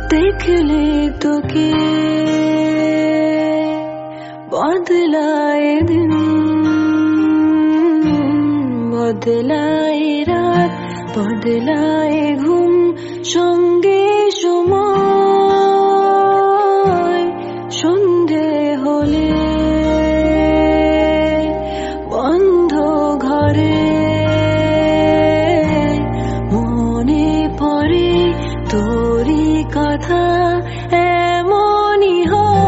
देखले তোকে বদলায় দিন বদলায় রাত বদলায় ঘুম সঙ্গে সময় সন্ধে হলে বন্ধ ঘরে মনে পড়ে তোরই কথা এমনই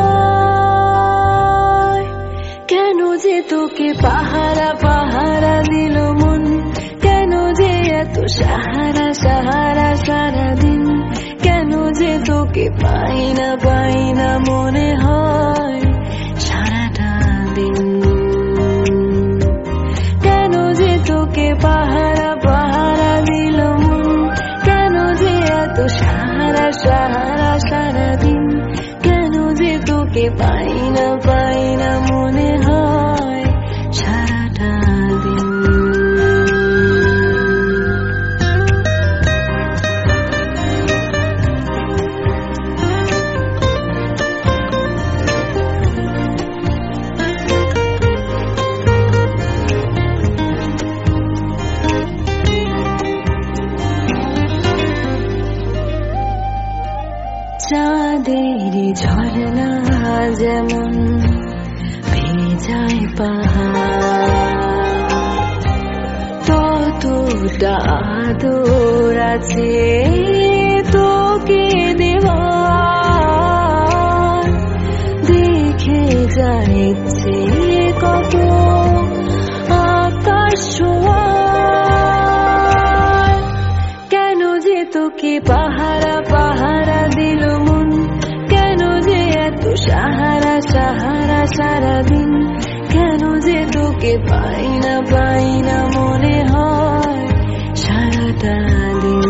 হয় কেন যে তোকে পাহারা পাহারা দিল মন কেন যে এত সাহারা সাহারা সারাদিন কেন যে তোকে পাই না মনে হয় সারাটা দিন কেন যে তোকে পাহারা পাহারা দিল মন কেন যে এত সাহারা সাহারা সারাদিন কেন যে তোকে পাই না মনে হয় সারাটা দিন চাঁদের ঝরনা যেমন ভেজায় পাহাড় ততটা আদর আছে তোকে দেওয়ার দেখে যাচ্ছে কত আকাশ ছোঁয়ার কেন যে তোকে পাহারা পাহারা দিল মন কেন যে এত সাহারা সাহারা সারাদিন কেন যে তোকে পাই না মনে হয় সারাটা দিন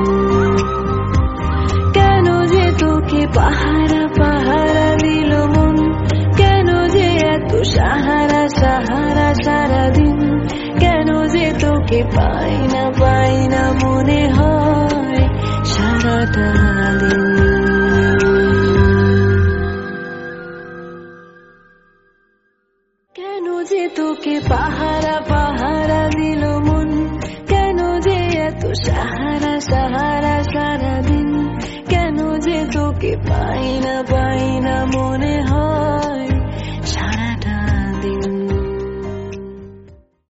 কেন যে তোকে পাহারা পাহারা দিল মন কেন যে এত সাহারা সাহারা সারাদিন কেন যে তোকে পাই না মনে হয় সারাটা দিন কেন যে তোকে পাহারা পাহারা দিল মন কেন যে এত সাহারা সাহারা সারাদিন কেন যে তোকে পাই না মনে